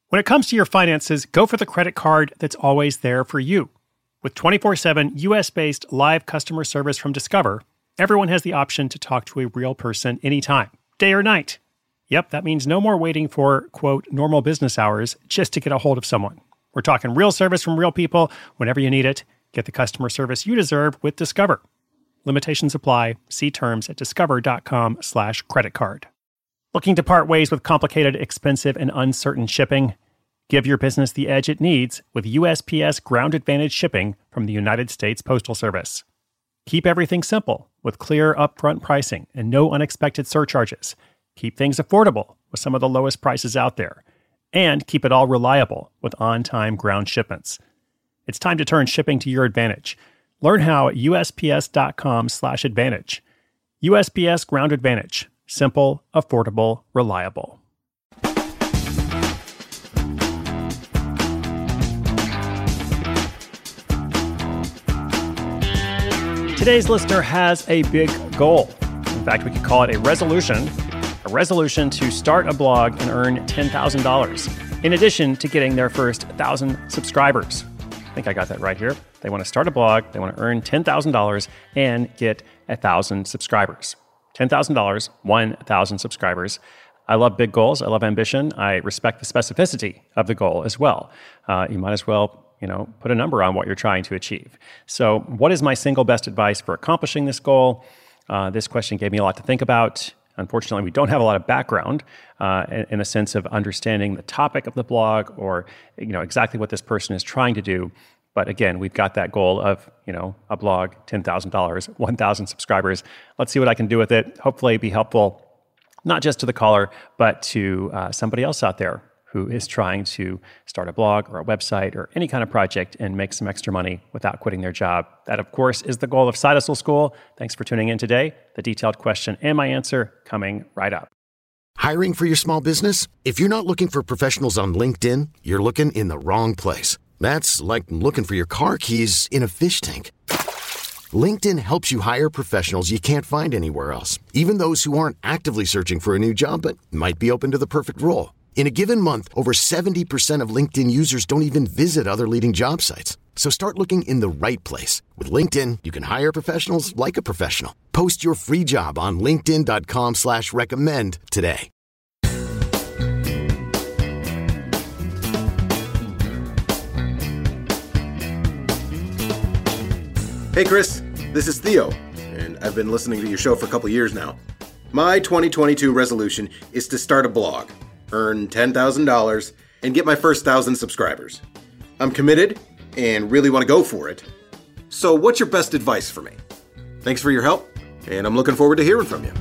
When it comes to your finances, go for the credit card that's always there for you. With 24/7 US-based live customer service from Discover, everyone has the option to talk to a real person anytime, day or night. Yep, that means no more waiting for, quote, normal business hours just to get a hold of someone. We're talking real service from real people whenever you need it. Get the customer service you deserve with Discover. Limitations apply. See terms at discover.com/creditcard. Looking to part ways with complicated, expensive, and uncertain shipping? Give your business the edge it needs with USPS Ground Advantage shipping from the United States Postal Service. Keep everything simple with clear upfront pricing and no unexpected surcharges. Keep things affordable with some of the lowest prices out there. And keep it all reliable with on-time ground shipments. It's time to turn shipping to your advantage. Learn how at USPS.com/advantage. USPS Ground Advantage. Simple, affordable, reliable. Today's listener has a big goal. In fact, we could call it a resolution to start a blog and earn $10,000, in addition to getting their first 1,000 subscribers. I think I got that right here. They want to start a blog, they want to earn $10,000 and get 1,000 subscribers. $10,000, 1,000 subscribers. I love big goals. I love ambition. I respect the specificity of the goal as well. You might as well, put a number on what you're trying to achieve. So what is my single best advice for accomplishing this goal? This question gave me a lot to think about. Unfortunately, we don't have a lot of background in the sense of understanding the topic of the blog or exactly what this person is trying to do. But again, we've got that goal of a blog, $10,000, 1,000 subscribers. Let's see what I can do with it. Hopefully, be helpful not just to the caller, but to somebody else out there who is trying to start a blog or a website or any kind of project and make some extra money without quitting their job. That, of course, is the goal of Side Hustle School. Thanks for tuning in today. The detailed question and my answer coming right up. Hiring for your small business? If you're not looking for professionals on LinkedIn, you're looking in the wrong place. That's like looking for your car keys in a fish tank. LinkedIn helps you hire professionals you can't find anywhere else, even those who aren't actively searching for a new job but might be open to the perfect role. In a given month, over 70% of LinkedIn users don't even visit other leading job sites. So start looking in the right place. With LinkedIn, you can hire professionals like a professional. Post your free job on linkedin.com/recommend today. Hey Chris, this is Theo, and I've been listening to your show for a couple years now. My 2022 resolution is to start a blog, earn $10,000, and get my first 1,000 subscribers. I'm committed and really want to go for it. So what's your best advice for me? Thanks for your help, and I'm looking forward to hearing from you.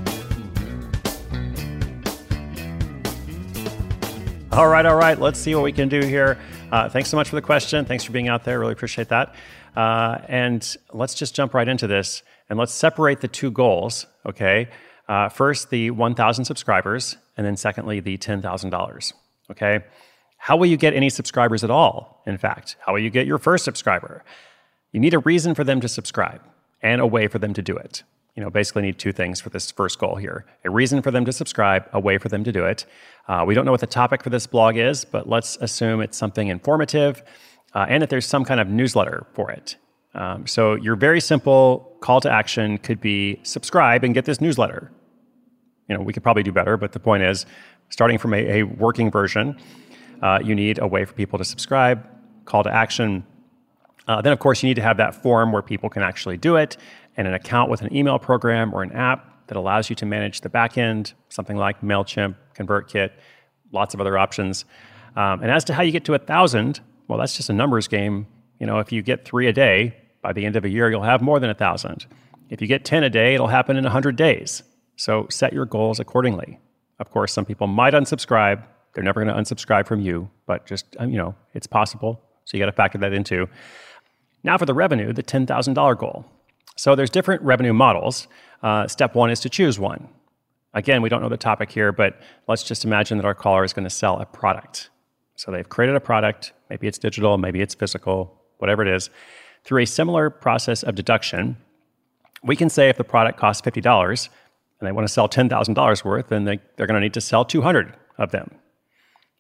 All right. Let's see what we can do here. Thanks so much for the question. Thanks for being out there. Really appreciate that. And let's just jump right into this and let's separate the two goals, okay? First, the 1,000 subscribers, and then secondly, the $10,000, okay? How will you get any subscribers at all, in fact? How will you get your first subscriber? You need a reason for them to subscribe and a way for them to do it. Basically need two things for this first goal here. A reason for them to subscribe, a way for them to do it. We don't know what the topic for this blog is, but let's assume it's something informative and that there's some kind of newsletter for it. So your very simple call to action could be subscribe and get this newsletter. We could probably do better, but the point is, starting from a working version, you need a way for people to subscribe, call to action. Then, of course, you need to have that form where people can actually do it, and an account with an email program or an app that allows you to manage the back end, something like MailChimp, ConvertKit, lots of other options. And as to how you get to 1,000, well, that's just a numbers game. If you get 3 a day, by the end of a year, you'll have more than 1,000. If you get 10 a day, it'll happen in 100 days. So set your goals accordingly. Of course, some people might unsubscribe. They're never going to unsubscribe from you, but just, it's possible. So you got to factor that into. Now for the revenue, the $10,000 goal. So there's different revenue models. Step one is to choose one. Again, we don't know the topic here, but let's just imagine that our caller is going to sell a product. So they've created a product, maybe it's digital, maybe it's physical, whatever it is. Through a similar process of deduction, we can say if the product costs $50 and they want to sell $10,000 worth, then they're going to need to sell 200 of them.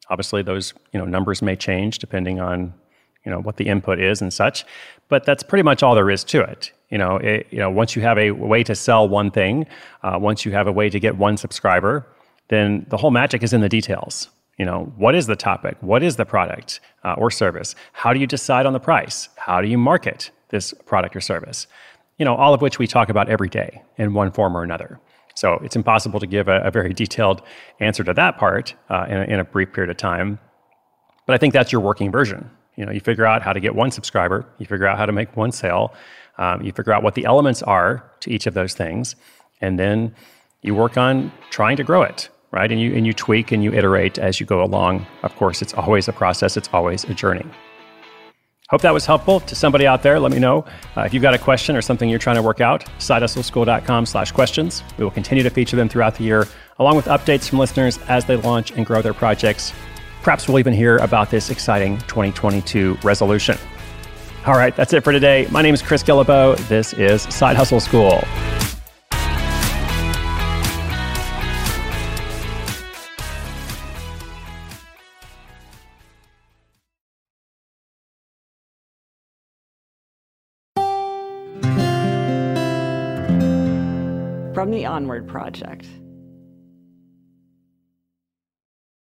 Obviously, those numbers may change depending on what the input is and such, but that's pretty much all there is to it. Once you have a way to sell one thing, once you have a way to get one subscriber, then the whole magic is in the details. What is the topic? What is the product or service? How do you decide on the price? How do you market this product or service? All of which we talk about every day in one form or another. So it's impossible to give a very detailed answer to that part in a brief period of time. But I think that's your working version. You figure out how to get one subscriber, you figure out how to make one sale, you figure out what the elements are to each of those things, and then you work on trying to grow it, right? And you tweak and you iterate as you go along. Of course, it's always a process, it's always a journey. Hope that was helpful to somebody out there. Let me know if you've got a question or something you're trying to work out. SideHustleSchool.com/questions. We will continue to feature them throughout the year, along with updates from listeners as they launch and grow their projects. Perhaps we'll even hear about this exciting 2022 resolution. All right, that's it for today. My name is Chris Guillebeau. This is Side Hustle School. From the Onward Project.